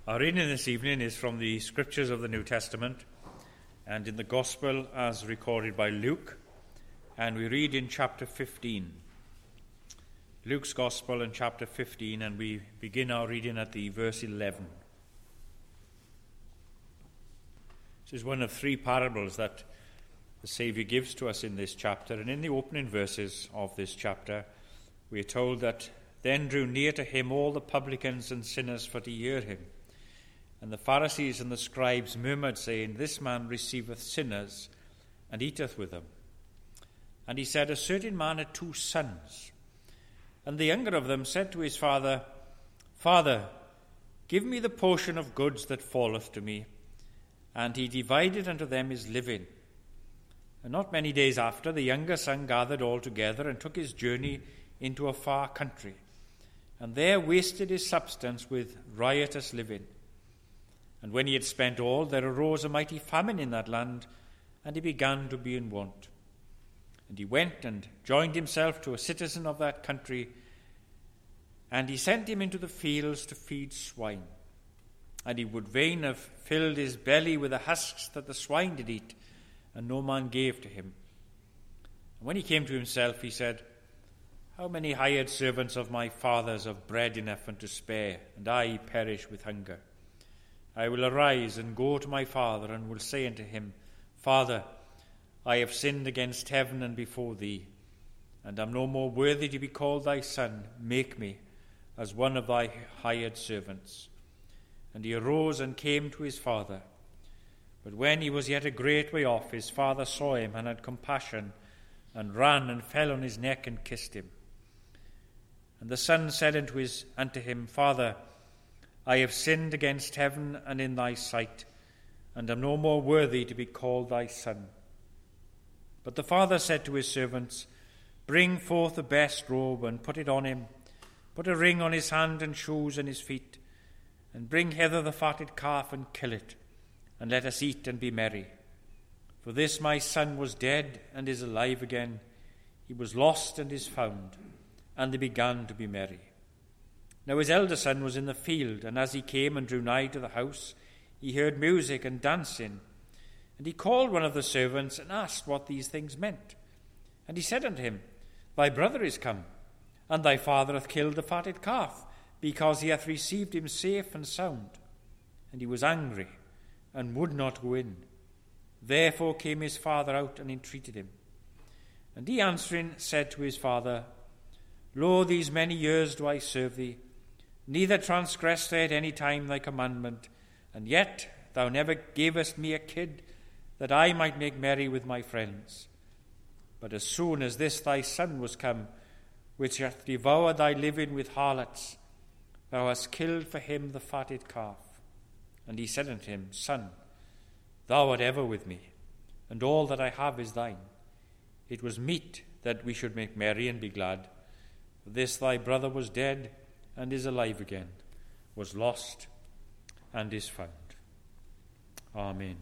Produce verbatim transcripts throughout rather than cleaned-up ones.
Our reading this evening is from the Scriptures of the New Testament and in the Gospel as recorded by Luke, and we read in chapter fifteen. Luke's Gospel in chapter fifteen, and we begin our reading at the verse eleven. This is one of three parables that the Saviour gives to us in this chapter, and in the opening verses of this chapter we are told that then drew near to him all the publicans and sinners for to hear him. And the Pharisees and the scribes murmured, saying, This man receiveth sinners, and eateth with them. And he said, A certain man had two sons. And the younger of them said to his father, Father, give me the portion of goods that falleth to me. And he divided unto them his living. And not many days after, the younger son gathered all together, and took his journey into a far country, and there wasted his substance with riotous living. And when he had spent all, there arose a mighty famine in that land, and he began to be in want. And he went and joined himself to a citizen of that country, and he sent him into the fields to feed swine. And he would fain have filled his belly with the husks that the swine did eat, and no man gave to him. And when he came to himself, he said, How many hired servants of my father's have bread enough and to spare, and I perish with hunger? I will arise and go to my father, and will say unto him, Father, I have sinned against heaven and before thee, and am no more worthy to be called thy son. Make me as one of thy hired servants. And he arose and came to his father. But when he was yet a great way off, his father saw him, and had compassion, and ran and fell on his neck and kissed him. And the son said unto, his, unto him, Father, I have sinned against heaven and in thy sight, and am no more worthy to be called thy son. But the father said to his servants, Bring forth the best robe, and put it on him. Put a ring on his hand, and shoes on his feet. And bring hither the fatted calf, and kill it, and let us eat and be merry. For this my son was dead, and is alive again. He was lost, and is found. And they began to be merry. Now his elder son was in the field, and as he came and drew nigh to the house, he heard music and dancing. And he called one of the servants, and asked what these things meant. And he said unto him, Thy brother is come, and thy father hath killed the fatted calf, because he hath received him safe and sound. And he was angry, and would not go in. Therefore came his father out, and entreated him. And he answering said to his father, Lo, these many years do I serve thee, neither transgressed I at any time thy commandment, and yet thou never gavest me a kid, that I might make merry with my friends. But as soon as this thy son was come, which hath devoured thy living with harlots, thou hast killed for him the fatted calf. And he said unto him, Son, thou art ever with me, and all that I have is thine. It was meet that we should make merry and be glad. For this thy brother was dead, and is alive again, was lost, and is found. Amen.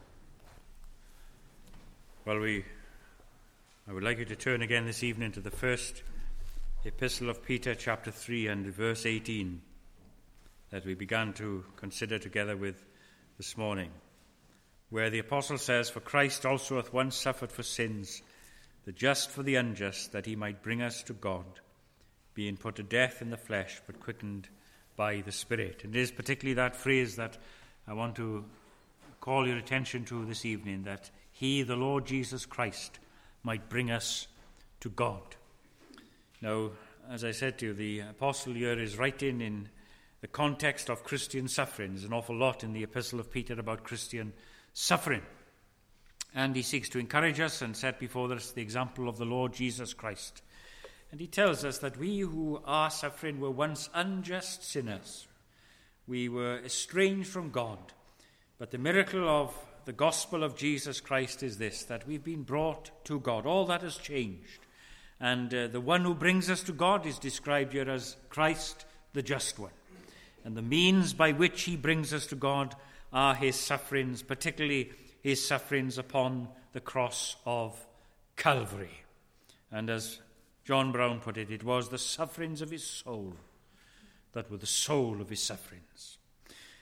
Well, we, I would like you to turn again this evening to the first epistle of Peter, chapter three, and verse eighteen, that we began to consider together with this morning, where the apostle says, For Christ also hath once suffered for sins, the just for the unjust, that he might bring us to God, being put to death in the flesh, but quickened by the Spirit. And it is particularly that phrase that I want to call your attention to this evening, that he, the Lord Jesus Christ, might bring us to God. Now, as I said to you, the apostle here is writing in the context of Christian suffering. There's an awful lot in the epistle of Peter about Christian suffering. And he seeks to encourage us and set before us the example of the Lord Jesus Christ. And he tells us that we who are suffering were once unjust sinners. We were estranged from God. But the miracle of the gospel of Jesus Christ is this, that we've been brought to God. All that has changed. And uh, the one who brings us to God is described here as Christ, the just one. And the means by which he brings us to God are his sufferings, particularly his sufferings upon the cross of Calvary. And as John Brown put it, it was the sufferings of his soul that were the soul of his sufferings.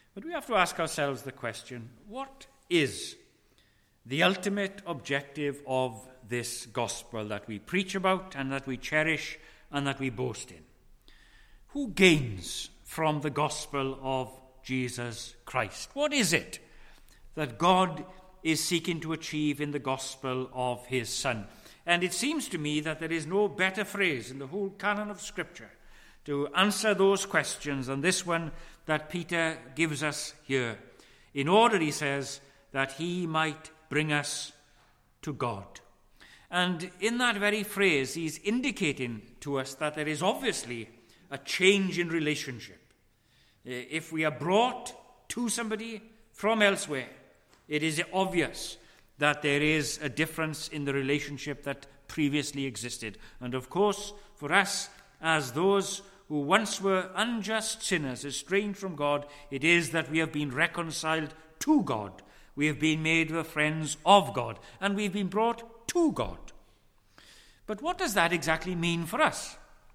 But we have to ask ourselves the question, what is the ultimate objective of this gospel that we preach about and that we cherish and that we boast in? Who gains from the gospel of Jesus Christ? What is it that God is seeking to achieve in the gospel of his Son? And it seems to me that there is no better phrase in the whole canon of Scripture to answer those questions than this one that Peter gives us here. In order, he says, that he might bring us to God. And in that very phrase, he's indicating to us that there is obviously a change in relationship. If we are brought to somebody from elsewhere, it is obvious that there is a difference in the relationship that previously existed. And of course, for us, as those who once were unjust sinners, estranged from God, it is that we have been reconciled to God. We have been made the friends of God, and we've been brought to God. But what does that exactly mean for us?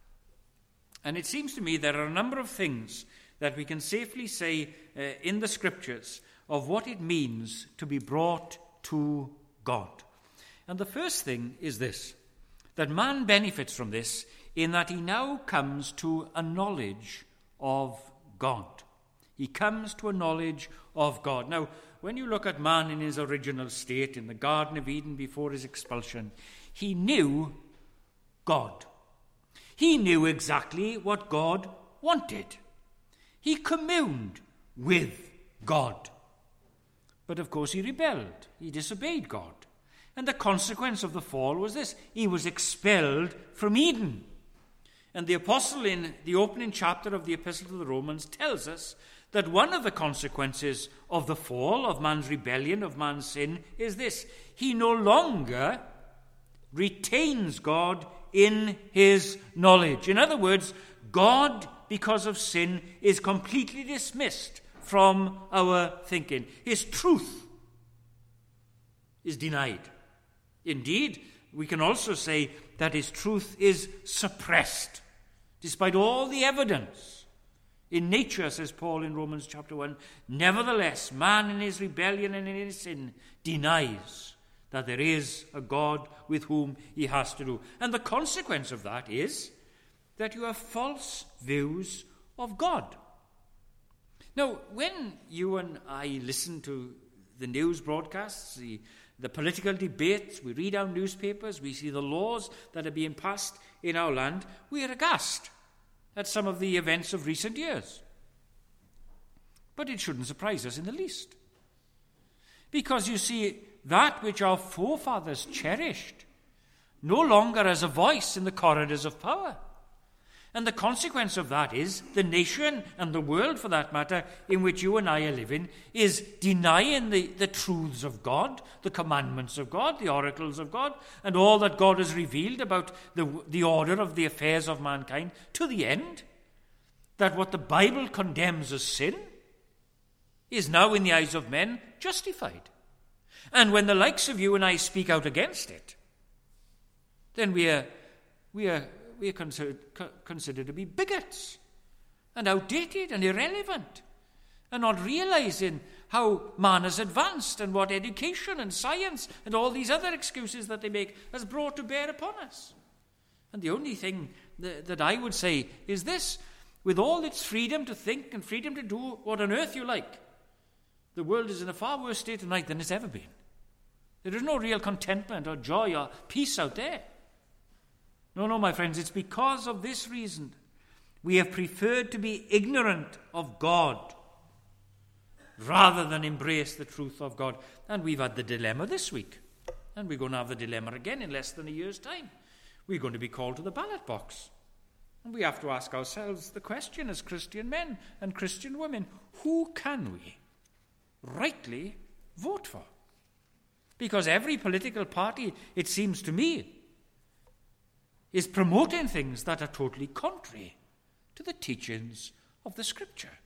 And it seems to me there are a number of things that we can safely say uh, in the Scriptures of what it means to be brought to God. And the first thing is this, that man benefits from this in that he now comes to a knowledge of God. He comes to a knowledge of God. Now, when you look at man in his original state in the Garden of Eden before his expulsion, he knew God. He knew exactly what God wanted. He communed with God. But of course he rebelled. He disobeyed God. And the consequence of the fall was this. He was expelled from Eden. And the apostle in the opening chapter of the Epistle to the Romans tells us that one of the consequences of the fall, of man's rebellion, of man's sin, is this. He no longer retains God in his knowledge. In other words, God, because of sin, is completely dismissed from our thinking. His truth is denied. Indeed, we can also say that his truth is suppressed, despite all the evidence. In nature, says Paul in Romans chapter one, nevertheless, man in his rebellion and in his sin denies that there is a God with whom he has to do. And the consequence of that is that you have false views of God. Now, when you and I listen to the news broadcasts, the, the political debates, we read our newspapers, we see the laws that are being passed in our land, we are aghast at some of the events of recent years. But it shouldn't surprise us in the least. Because you see, that which our forefathers cherished no longer has a voice in the corridors of power. And the consequence of that is the nation, and the world for that matter, in which you and I are living, is denying the, the truths of God, the commandments of God, the oracles of God, and all that God has revealed about the, the order of the affairs of mankind, to the end that what the Bible condemns as sin is now in the eyes of men justified. And when the likes of you and I speak out against it, then we are we are we are considered, considered to be bigots and outdated and irrelevant, and not realizing how man has advanced and what education and science and all these other excuses that they make has brought to bear upon us. And the only thing that, that I would say is this: with all its freedom to think and freedom to do what on earth you like, the world is in a far worse state tonight than it's ever been. There is no real contentment or joy or peace out there. No, no, my friends, it's because of this reason we have preferred to be ignorant of God rather than embrace the truth of God. And we've had the dilemma this week, and we're going to have the dilemma again in less than a year's time. We're going to be called to the ballot box. And we have to ask ourselves the question as Christian men and Christian women, who can we rightly vote for? Because every political party, it seems to me, is promoting things that are totally contrary to the teachings of the Scripture.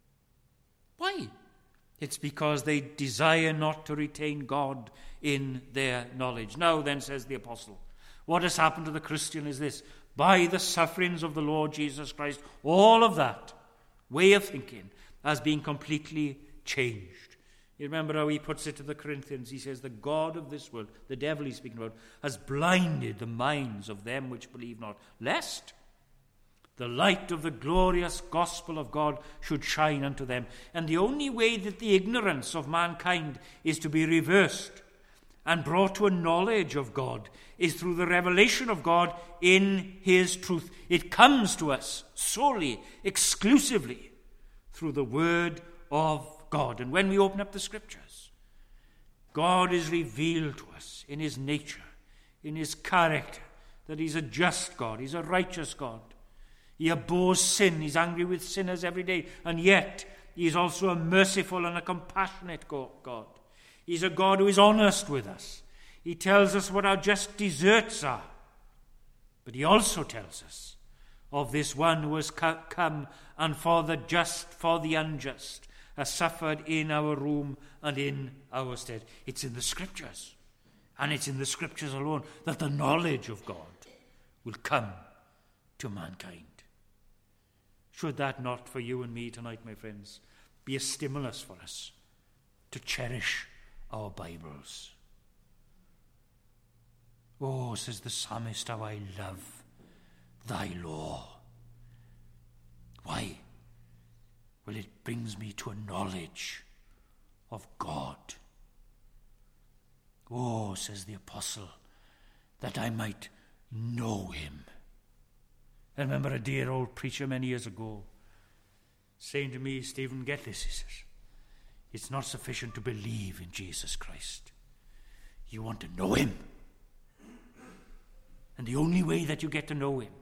Why? It's because they desire not to retain God in their knowledge. Now then, says the apostle, what has happened to the Christian is this: by the sufferings of the Lord Jesus Christ, all of that way of thinking has been completely changed. You remember how he puts it to the Corinthians? He says, the God of this world, the devil he's speaking about, has blinded the minds of them which believe not, lest the light of the glorious gospel of God should shine unto them. And the only way that the ignorance of mankind is to be reversed and brought to a knowledge of God is through the revelation of God in his truth. It comes to us solely, exclusively, through the word of God. And when we open up the scriptures, God is revealed to us in his nature, in his character, that he's a just God, he's a righteous God. He abhors sin, he's angry with sinners every day, and yet he is also a merciful and a compassionate God. He's a God who is honest with us. He tells us what our just deserts are, but he also tells us of this one who has come and for the just, for the unjust, has suffered in our room and in our stead. It's in the scriptures, and it's in the scriptures alone that the knowledge of God will come to mankind. Should that not for you and me tonight, my friends, be a stimulus for us to cherish our Bibles? Oh, says the psalmist, how I love thy law. Why? Well, it brings me to a knowledge of God. Oh, says the apostle, that I might know him. I remember a dear old preacher many years ago saying to me, Stephen, get this, he says, it's not sufficient to believe in Jesus Christ. You want to know him. And the only way that you get to know him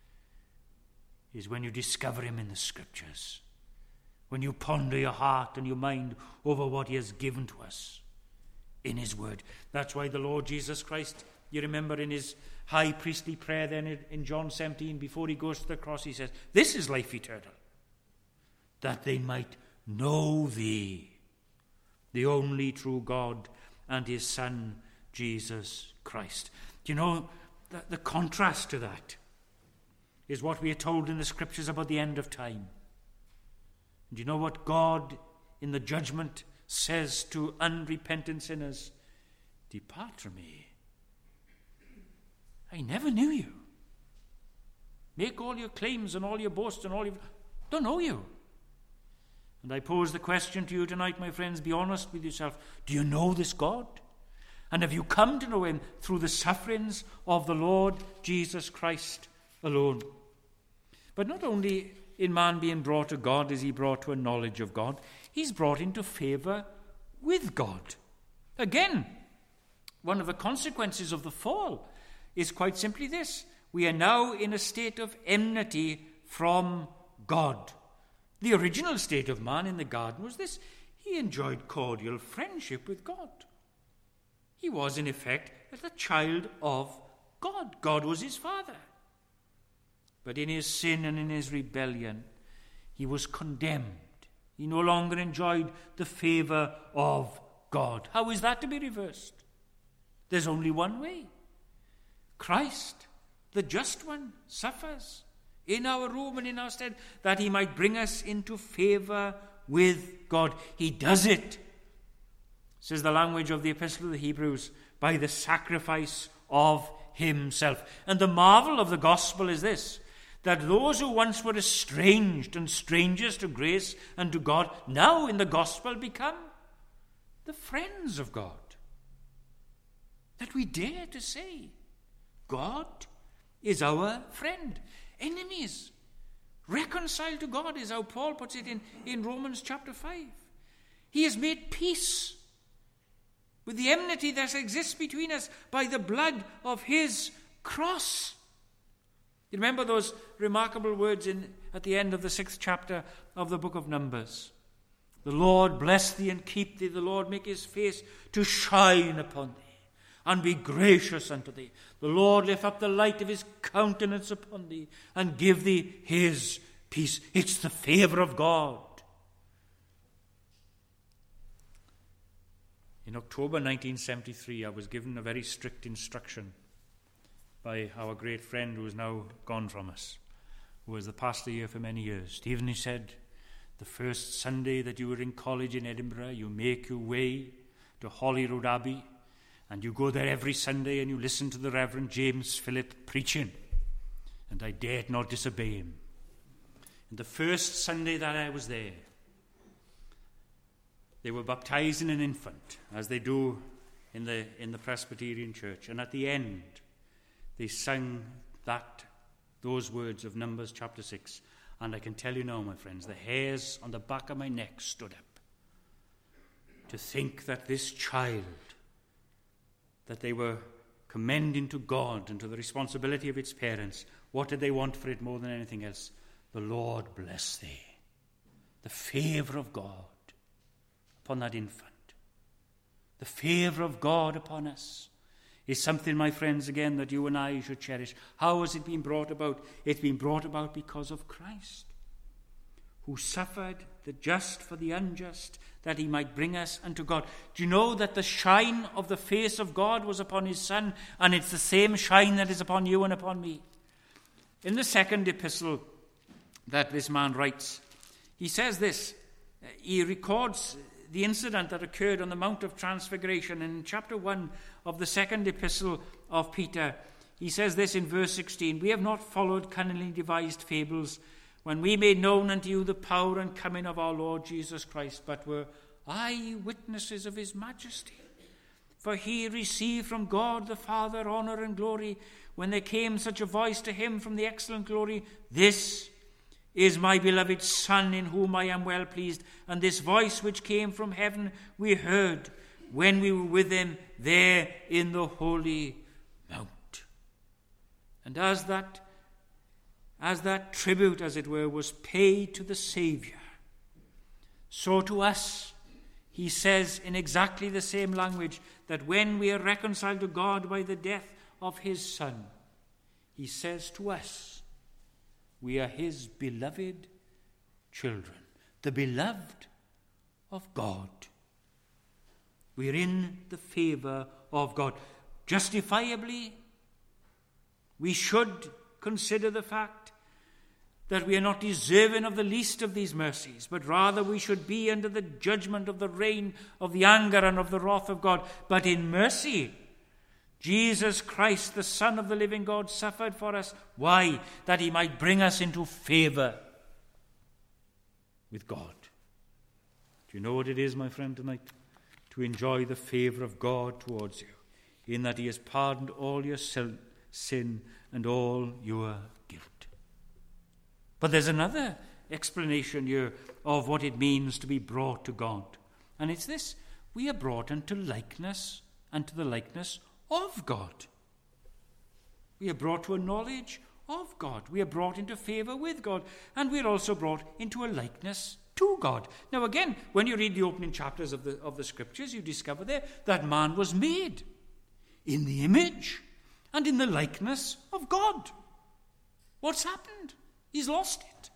is when you discover him in the scriptures, when you ponder your heart and your mind over what he has given to us in his word. That's why the Lord Jesus Christ, you remember in his high priestly prayer then in John seventeen, before he goes to the cross, he says, this is life eternal, that they might know thee, the only true God, and his Son, Jesus Christ. Do you know, the, the contrast to that is what we are told in the scriptures about the end of time. And you know what God in the judgment says to unrepentant sinners? Depart from me. I never knew you. Make all your claims and all your boasts and all your... Don't know you. And I pose the question to you tonight, my friends, be honest with yourself. Do you know this God? And have you come to know him through the sufferings of the Lord Jesus Christ alone? But not only in man being brought to God is he brought to a knowledge of God, he's brought into favour with God. Again, one of the consequences of the fall is quite simply this. We are now in a state of enmity from God. The original state of man in the garden was this. He enjoyed cordial friendship with God. He was, in effect, a child of God. God was his father. But in his sin and in his rebellion, he was condemned. He no longer enjoyed the favour of God. How is that to be reversed? There's only one way. Christ, the just one, suffers in our room and in our stead, that he might bring us into favour with God. He does it, says the language of the Epistle of the Hebrews, by the sacrifice of himself. And the marvel of the gospel is this, that those who once were estranged and strangers to grace and to God, now in the gospel become the friends of God. That we dare to say, God is our friend. Enemies reconciled to God is how Paul puts it in, in Romans chapter five. He has made peace with the enmity that exists between us by the blood of his cross. You remember those remarkable words in at the end of the sixth chapter of the book of Numbers. The Lord bless thee and keep thee. The Lord make his face to shine upon thee and be gracious unto thee. The Lord lift up the light of his countenance upon thee and give thee his peace. It's the favour of God. In October nineteen seventy-three, I was given a very strict instruction by our great friend who is now gone from us, who was the pastor here for many years. Stephen, he said, The first Sunday that you were in college in Edinburgh, you make your way to Holyrood Abbey, and you go there every Sunday and you listen to the Reverend James Phillip preaching, and I dared not disobey him. And the first Sunday that I was there, they were baptizing an infant, as they do in the in the Presbyterian Church, and at the end they sang that those words of Numbers chapter six. And I can tell you now, my friends, the hairs on the back of my neck stood up to think that this child that they were commending to God and to the responsibility of its parents, what did they want for it more than anything else? The Lord bless thee. The favour of God upon that infant. The favour of God upon us is something, my friends, again, that you and I should cherish. How has it been brought about? It's been brought about because of Christ, who suffered the just for the unjust, that he might bring us unto God. Do you know that the shine of the face of God was upon his Son, and it's the same shine that is upon you and upon me? In the second epistle that this man writes, he says this. He records the incident that occurred on the Mount of Transfiguration. In chapter one of the second epistle of Peter, he says this in verse sixteen, "We have not followed cunningly devised fables when we made known unto you the power and coming of our Lord Jesus Christ, but were eyewitnesses of his majesty. For he received from God the Father honor and glory when there came such a voice to him from the excellent glory, This is my beloved Son, in whom I am well pleased. And this voice which came from heaven we heard when we were with him there in the holy mount." And as that, as that tribute, as it were, was paid to the Saviour, so to us, he says in exactly the same language, that when we are reconciled to God by the death of his Son, he says to us, we are his beloved children, the beloved of God. We are in the favour of God. Justifiably, we should consider the fact that we are not deserving of the least of these mercies, but rather we should be under the judgment of the reign of the anger and of the wrath of God. But in mercy, Jesus Christ, the Son of the living God, suffered for us. Why? That he might bring us into favour with God. Do you know what it is, my friend, tonight? To enjoy the favour of God towards you, in that he has pardoned all your sin and all your guilt. But there's another explanation here of what it means to be brought to God. And it's this: we are brought into likeness, unto the likeness of God. We are brought to a knowledge of God. We are brought into favour with God. And we are also brought into a likeness to God. Now again, when you read the opening chapters of the, of the scriptures, you discover there that man was made in the image and in the likeness of God. What's happened? He's lost it.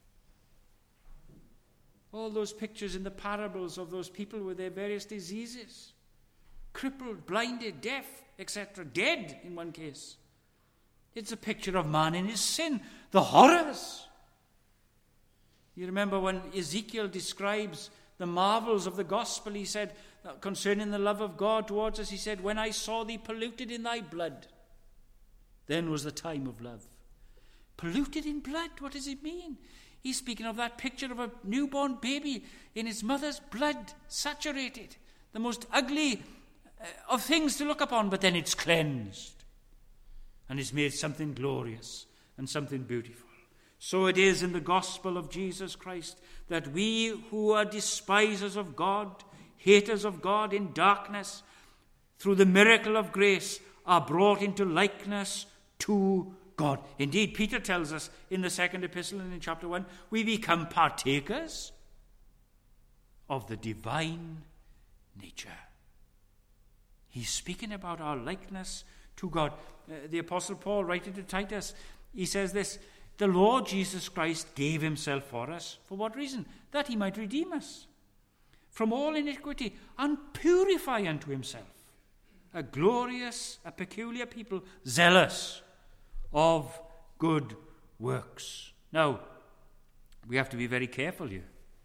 All those pictures in the parables of those people with their various diseases, crippled, blinded, deaf, et cetera, dead in one case. It's a picture of man in his sin, the horrors. You remember when Ezekiel describes the marvels of the gospel, he said, concerning the love of God towards us, he said, "When I saw thee polluted in thy blood, then was the time of love." Polluted in blood, what does it mean? He's speaking of that picture of a newborn baby in his mother's blood, saturated, the most ugly of things to look upon, but then it's cleansed and is made something glorious and something beautiful. So it is in the gospel of Jesus Christ that we who are despisers of God, haters of God in darkness, through the miracle of grace are brought into likeness to God. Indeed, Peter tells us in the second epistle and in chapter one, we become partakers of the divine nature. He's speaking about our likeness to God. Uh, the Apostle Paul, writing to Titus, he says this: the Lord Jesus Christ gave himself for us. For what reason? That he might redeem us from all iniquity and purify unto himself a glorious, a peculiar people, zealous of good works. Now, we have to be very careful here.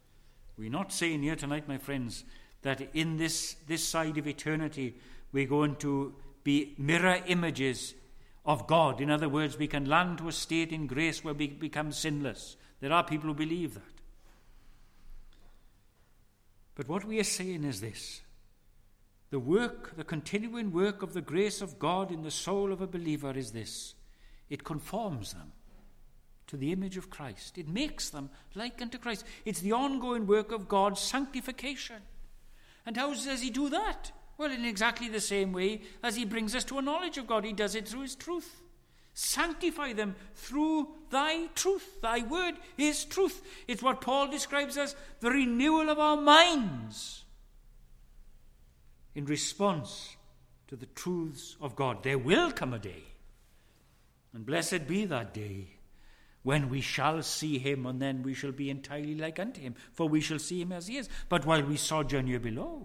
We're not saying here tonight, my friends, that in this, this side of eternity we're going to be mirror images of God. In other words, we can land to a state in grace where we become sinless. There are people who believe that. But what we are saying is this: the work, the continuing work of the grace of God in the soul of a believer is this: it conforms them to the image of Christ. It makes them like unto Christ. It's the ongoing work of God's sanctification. And how does he do that? Well, in exactly the same way as he brings us to a knowledge of God. He does it through his truth. Sanctify them through thy truth. Thy word is truth. It's what Paul describes as the renewal of our minds in response to the truths of God. There will come a day, and blessed be that day, when we shall see him, and then we shall be entirely like unto him, for we shall see him as he is. But while we sojourn here below,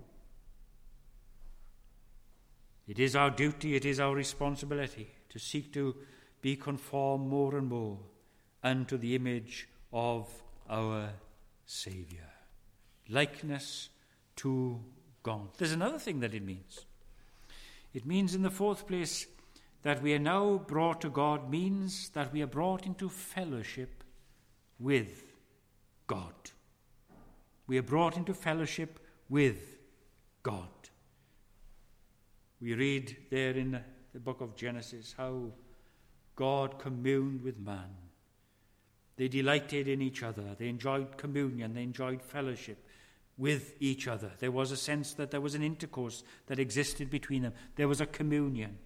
it is our duty, it is our responsibility to seek to be conformed more and more unto the image of our Saviour. Likeness to God. There's another thing that it means. It means, in the fourth place, that we are now brought to God means that we are brought into fellowship with God. We are brought into fellowship with God. We read there in the book of Genesis how God communed with man. They delighted in each other. They enjoyed communion. They enjoyed fellowship with each other. There was a sense that there was an intercourse that existed between them. There was a communion.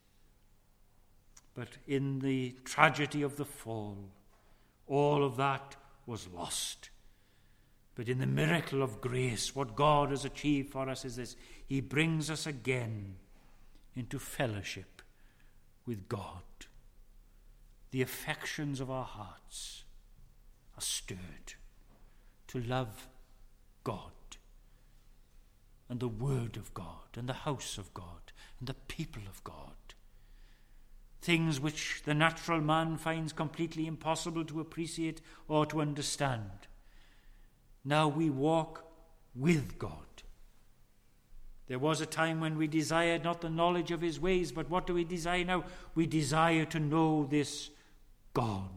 But in the tragedy of the fall, all of that was lost. But in the miracle of grace, what God has achieved for us is this: he brings us again into fellowship with God. The affections of our hearts are stirred to love God and the Word of God and the house of God and the people of God. Things which the natural man finds completely impossible to appreciate or to understand. Now we walk with God. There was a time when we desired not the knowledge of his ways, but what do we desire now? We desire to know this God.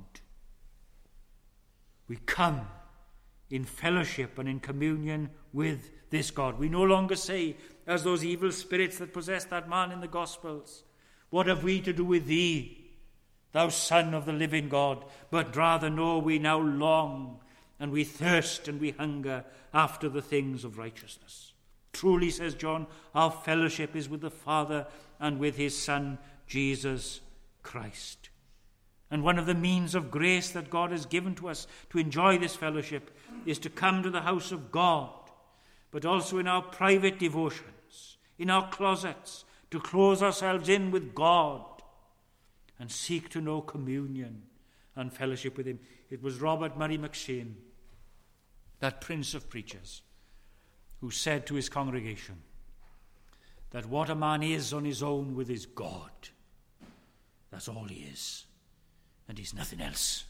We come in fellowship and in communion with this God. We no longer say, as those evil spirits that possessed that man in the Gospels, "What have we to do with thee, thou Son of the living God?" But rather, no, we now long and we thirst and we hunger after the things of righteousness. Truly, says John, our fellowship is with the Father and with his Son, Jesus Christ. And one of the means of grace that God has given to us to enjoy this fellowship is to come to the house of God, but also in our private devotions, in our closets, to close ourselves in with God and seek to know communion and fellowship with him. It was Robert Murray McCheyne, that prince of preachers, who said to his congregation that what a man is on his own with his God, that's all he is, and he's nothing else.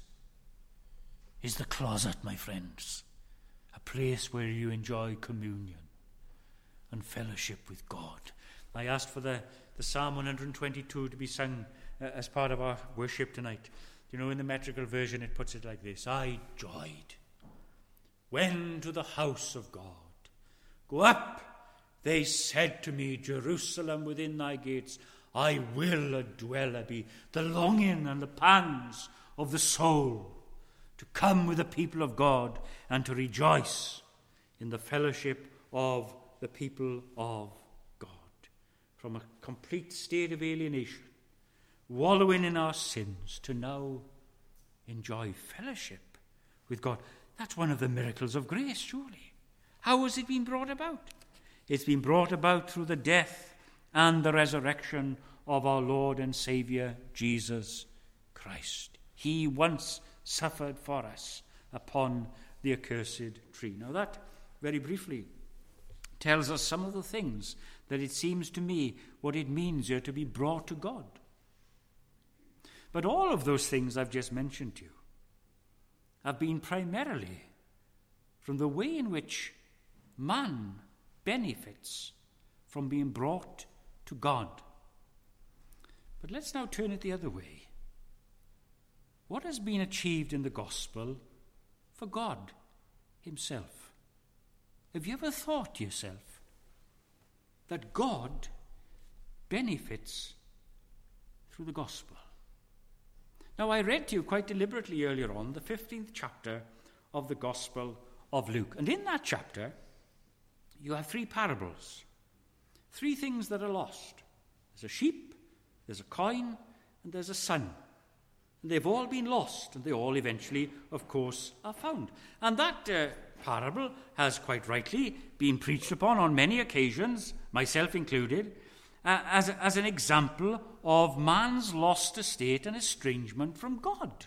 Is the closet, my friends, a place where you enjoy communion and fellowship with God. I asked for the, the Psalm one twenty-two to be sung uh, as part of our worship tonight. You know, in the metrical version it puts it like this: I joyed when to the house of God. Go up, they said to me, Jerusalem within thy gates. I will a dweller be, the longing and the pangs of the soul, to come with the people of God and to rejoice in the fellowship of the people of God. From a complete state of alienation, wallowing in our sins, to now enjoy fellowship with God. That's one of the miracles of grace, surely. How has it been brought about? It's been brought about through the death and the resurrection of our Lord and Saviour, Jesus Christ. He once suffered for us upon the accursed tree. Now that, very briefly, tells us some of the things that it seems to me what it means here to be brought to God. But all of those things I've just mentioned to you have been primarily from the way in which man benefits from being brought to God. But let's now turn it the other way. What has been achieved in the gospel for God himself? Have you ever thought to yourself that God benefits through the gospel? Now, I read to you quite deliberately earlier on the fifteenth chapter of the Gospel of Luke. And in that chapter, you have three parables. Three things that are lost. There's a sheep, there's a coin, and there's a son. And they've all been lost, and they all eventually, of course, are found. And that uh, parable has quite rightly been preached upon on many occasions, myself included, uh, as, as an example of man's lost estate and estrangement from God.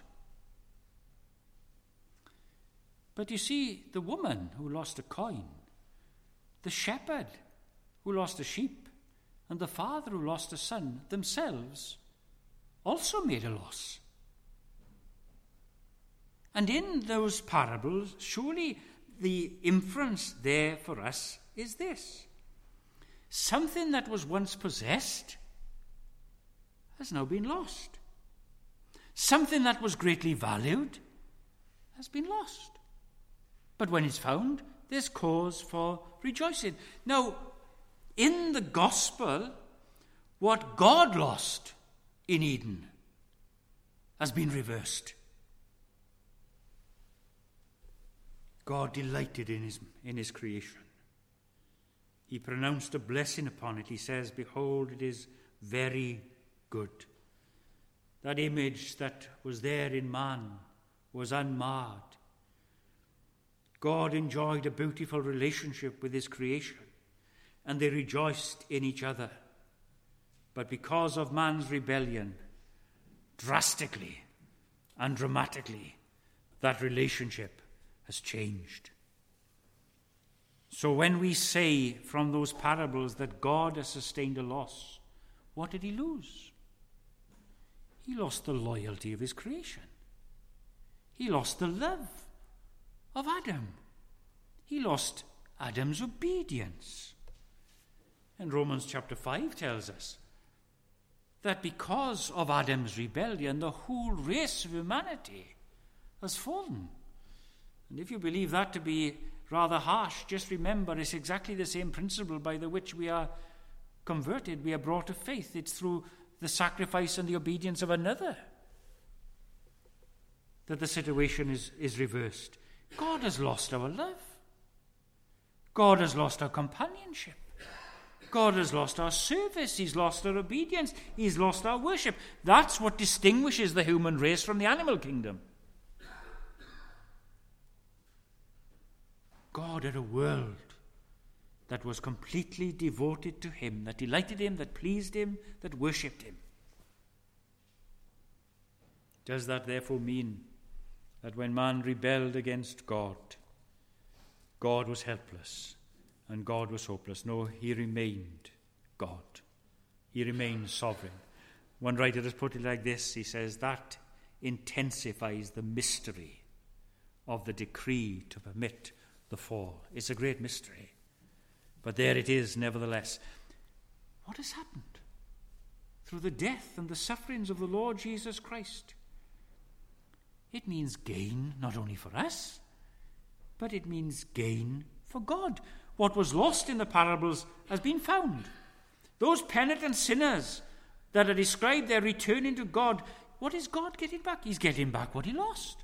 But you see, the woman who lost a coin, the shepherd who lost a sheep, and the father who lost a son themselves also made a loss. And in those parables, surely the inference there for us is this: something that was once possessed has now been lost. Something that was greatly valued has been lost. But when it's found, there's cause for rejoicing. Now, in the gospel, what God lost in Eden has been reversed. God delighted in his, in his creation. He pronounced a blessing upon it. He says, "Behold, it is very good." That image that was there in man was unmarred. God enjoyed a beautiful relationship with his creation, and they rejoiced in each other. But because of man's rebellion, drastically and dramatically, that relationship has changed. So when we say from those parables that God has sustained a loss, what did he lose? He lost the loyalty of his creation. He lost the love of Adam. He lost Adam's obedience. And Romans chapter five tells us that because of Adam's rebellion, the whole race of humanity has fallen. And if you believe that to be rather harsh, just remember it's exactly the same principle by the which we are converted, we are brought to faith. It's through the sacrifice and the obedience of another that the situation is, is reversed. God has lost our love. God has lost our companionship. God has lost our service. He's lost our obedience. He's lost our worship. That's what distinguishes the human race from the animal kingdom. God had a world that was completely devoted to him, that delighted him, that pleased him, that worshipped him. Does that therefore mean that when man rebelled against God, God was helpless and God was hopeless? No, he remained God. He remained sovereign. One writer has put it like this. He says, that intensifies the mystery of the decree to permit the fall. It's a great mystery. But there it is, nevertheless. What has happened? Through the death and the sufferings of the Lord Jesus Christ, it means gain not only for us, but it means gain for God. What was lost in the parables has been found. Those penitent sinners that are described there returning to God, what is God getting back? He's getting back what he lost.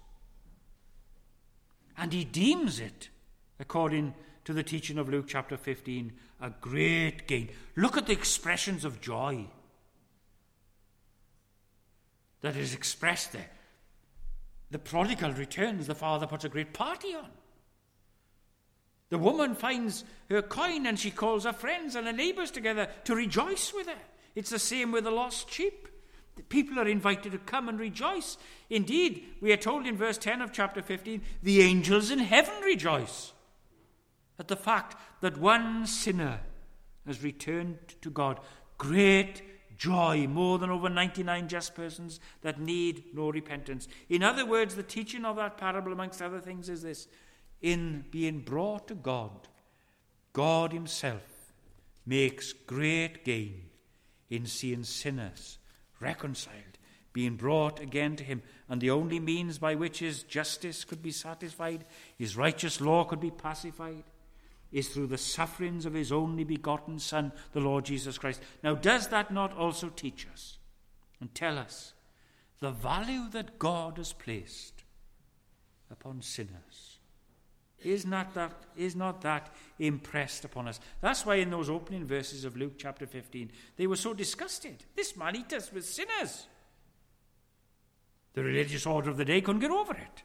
And he deems it, according to the teaching of Luke chapter fifteen, a great gain. Look at the expressions of joy that is expressed there. The prodigal returns, the father puts a great party on. The woman finds her coin and she calls her friends and her neighbours together to rejoice with her. It's the same with the lost sheep. The people are invited to come and rejoice. Indeed, we are told in verse ten of chapter fifteen, the angels in heaven rejoice at the fact that one sinner has returned to God. Great joy, more than over ninety-nine just persons that need no repentance. In other words, the teaching of that parable, amongst other things, is this: in being brought to God, God himself makes great gain in seeing sinners reconciled, being brought again to him. And the only means by which his justice could be satisfied, his righteous law could be pacified, is through the sufferings of his only begotten Son, the Lord Jesus Christ. Now, does that not also teach us and tell us the value that God has placed upon sinners? Is not that, is not that impressed upon us? That's why in those opening verses of Luke chapter fifteen, they were so disgusted. This man eateth with sinners. The religious order of the day couldn't get over it.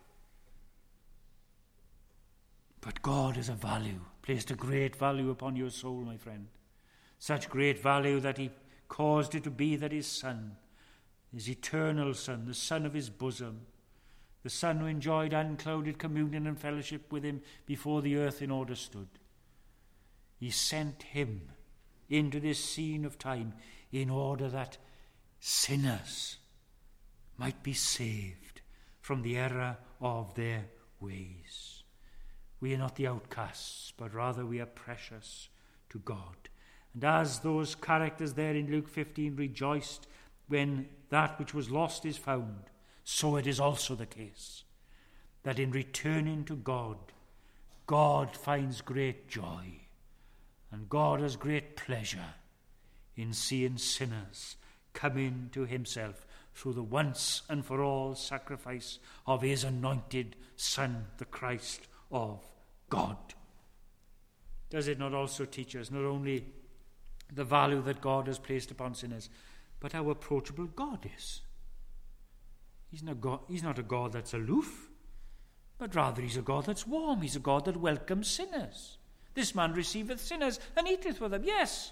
But God has a value, placed a great value upon your soul, my friend. Such great value that he caused it to be that his Son, his eternal Son, the Son of his bosom, the Son who enjoyed unclouded communion and fellowship with him before the earth in order stood, he sent him into this scene of time in order that sinners might be saved from the error of their ways. We are not the outcasts, but rather we are precious to God. And as those characters there in Luke fifteen rejoiced when that which was lost is found, so it is also the case that in returning to God, God finds great joy, and God has great pleasure in seeing sinners come into himself through the once and for all sacrifice of his anointed Son, the Christ of God. Does it not also teach us not only the value that God has placed upon sinners, but how approachable God is? He's not, God, he's not a God that's aloof, but rather he's a God that's warm. He's a God that welcomes sinners. This man receiveth sinners and eateth with them. Yes.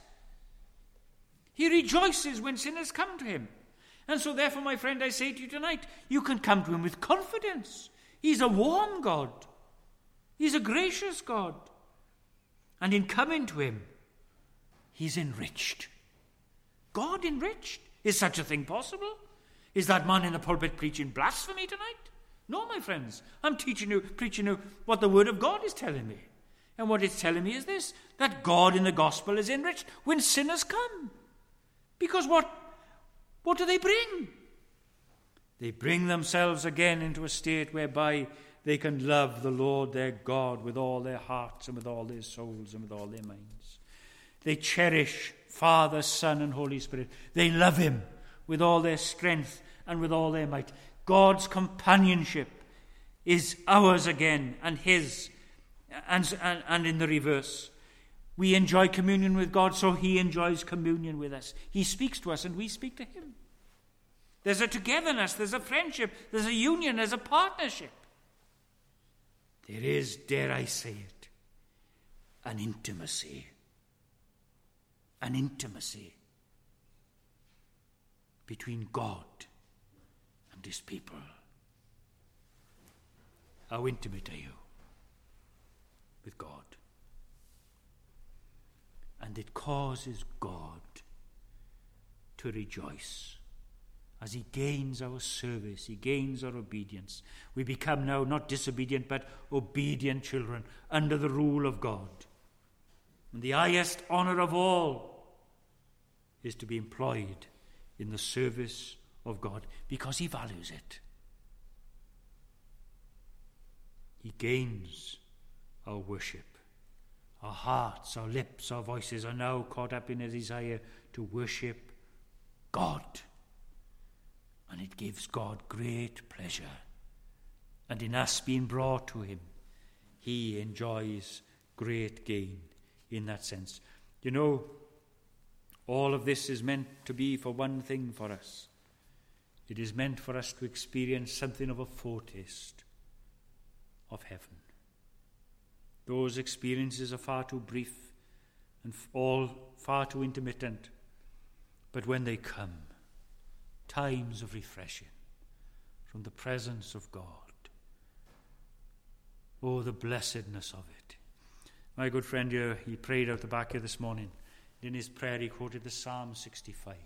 He rejoices when sinners come to him. And so therefore, my friend, I say to you tonight, you can come to him with confidence. He's a warm God. He's a gracious God. And in coming to him, he's enriched. God enriched. Is such a thing possible? Is that man in the pulpit preaching blasphemy tonight? No, my friends. I'm teaching you, preaching you what the word of God is telling me. And what it's telling me is this, that God in the gospel is enriched when sinners come. Because what, what do they bring? They bring themselves again into a state whereby they can love the Lord their God with all their hearts and with all their souls and with all their minds. They cherish Father, Son, and Holy Spirit. They love him with all their strength and with all their might. God's companionship is ours again, and his, and, and, and in the reverse. We enjoy communion with God, so he enjoys communion with us. He speaks to us, and we speak to him. There's a togetherness, there's a friendship, there's a union, there's a partnership. There is, dare I say it, an intimacy. An intimacy between God and his people. How intimate are you with God? And it causes God to rejoice as he gains our service, he gains our obedience. We become now not disobedient but obedient children under the rule of God. And the highest honor of all is to be employed in the service of God because he values it. He gains our worship. Our hearts, our lips, our voices are now caught up in a desire to worship God. And it gives God great pleasure. And in us being brought to him, he enjoys great gain in that sense. You know, all of this is meant to be for one thing for us. It is meant for us to experience something of a foretaste of heaven. Those experiences are far too brief and all far too intermittent. But when they come, times of refreshing from the presence of God. Oh, the blessedness of it. My good friend here, he prayed out the back here this morning. In his prayer he quoted the Psalm sixty-five.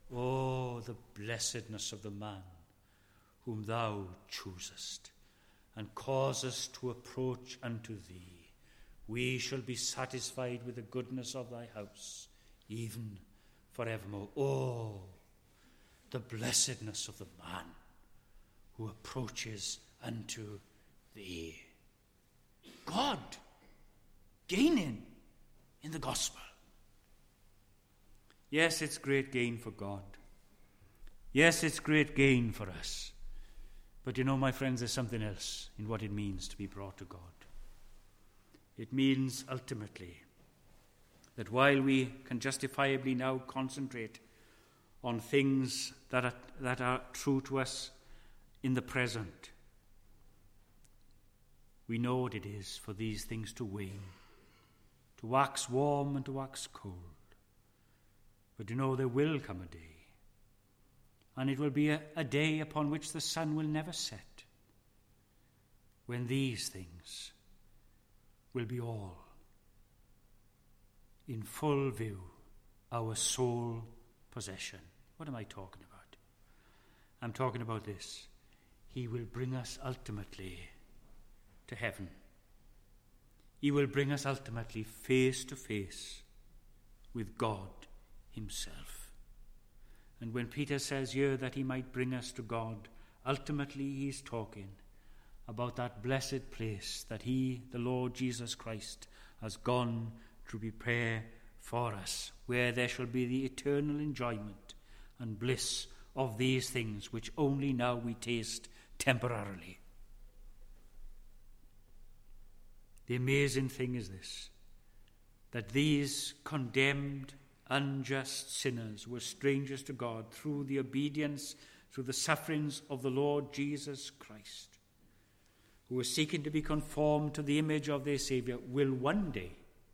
Oh, the blessedness of the man whom thou choosest, and cause us to approach unto thee. We shall be satisfied with the goodness of thy house, even forevermore. Oh, the blessedness of the man who approaches unto thee. God gaining in the gospel. Yes, it's great gain for God. Yes, it's great gain for us. But you know, my friends, there's something else in what it means to be brought to God. It means ultimately that while we can justifiably now concentrate on things that are, that are true to us in the present, we know what it is for these things to wane, to wax warm and to wax cold. But you know, there will come a day, and it will be a, a day upon which the sun will never set, when these things will be all in full view, our sole possession. What am I talking about? I'm talking about this. He will bring us ultimately to heaven. He will bring us ultimately face to face with God himself. And when Peter says here that he might bring us to God, ultimately he's talking about that blessed place that he, the Lord Jesus Christ, has gone to prepare for us, where there shall be the eternal enjoyment and bliss of these things which only now we taste temporarily. The amazing thing is this, that these condemned, unjust sinners were strangers to God through the obedience, through the sufferings of the Lord Jesus Christ, who were seeking to be conformed to the image of their Saviour, will one day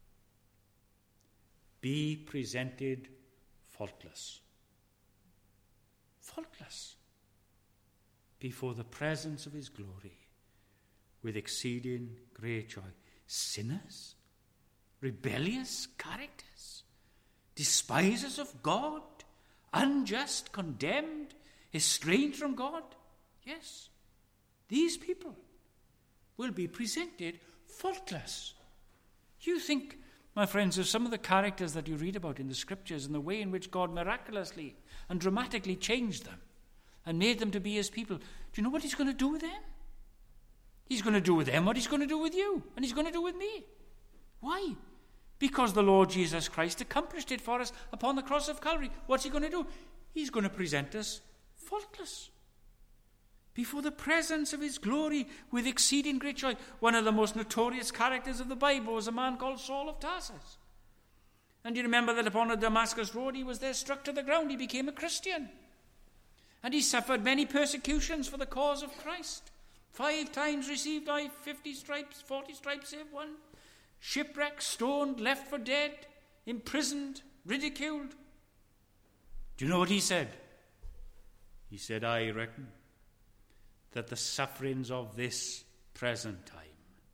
be presented faultless. Faultless. Before the presence of his glory with exceeding great joy. Sinners, rebellious characters, despisers of God, unjust, condemned, estranged from God. Yes, these people will be presented faultless. You think, my friends, of some of the characters that you read about in the scriptures and the way in which God miraculously and dramatically changed them and made them to be his people. Do you know what he's going to do with them? He's going to do with them what he's going to do with you, and he's going to do with me. Why? Because the Lord Jesus Christ accomplished it for us upon the cross of Calvary. What's he going to do? He's going to present us faultless before the presence of his glory with exceeding great joy. One of the most notorious characters of the Bible was a man called Saul of Tarsus. And you remember that upon the Damascus road he was there struck to the ground. He became a Christian. And he suffered many persecutions for the cause of Christ. Five times received I fifty stripes, forty stripes save one. Shipwrecked, stoned, left for dead, imprisoned, ridiculed. Do you know what he said? He said, I reckon that the sufferings of this present time,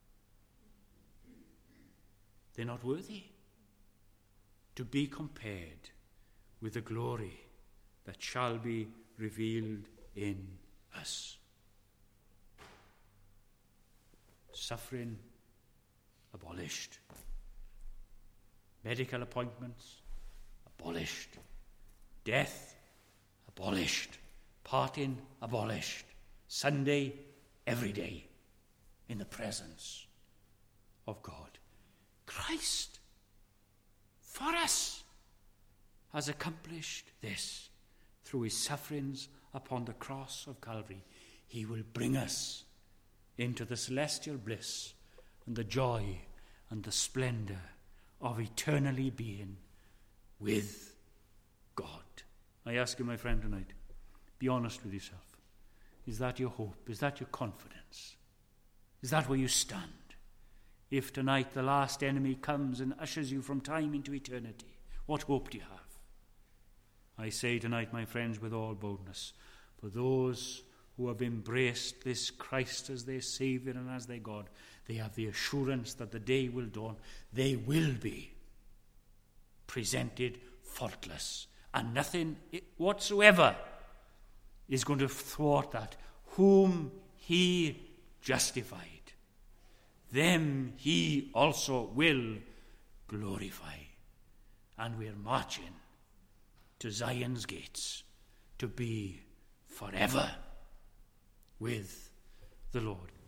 they're not worthy to be compared with the glory that shall be revealed in us. Suffering abolished. Medical appointments abolished. Death abolished. Parting abolished. Sunday, every day, in the presence of God. Christ, for us, has accomplished this through his sufferings upon the cross of Calvary. He will bring us into the celestial bliss and the joy and the splendor of eternally being with God. I ask you, my friend, tonight, be honest with yourself. Is that your hope? Is that your confidence? Is that where you stand? If tonight the last enemy comes and ushers you from time into eternity, what hope do you have? I say tonight, my friends, with all boldness, for those who have embraced this Christ as their Saviour and as their God, they have the assurance that the day will dawn. They will be presented faultless, and nothing whatsoever is going to thwart that. Whom he justified, them he also will glorify. And we're marching to Zion's gates to be forever with the Lord.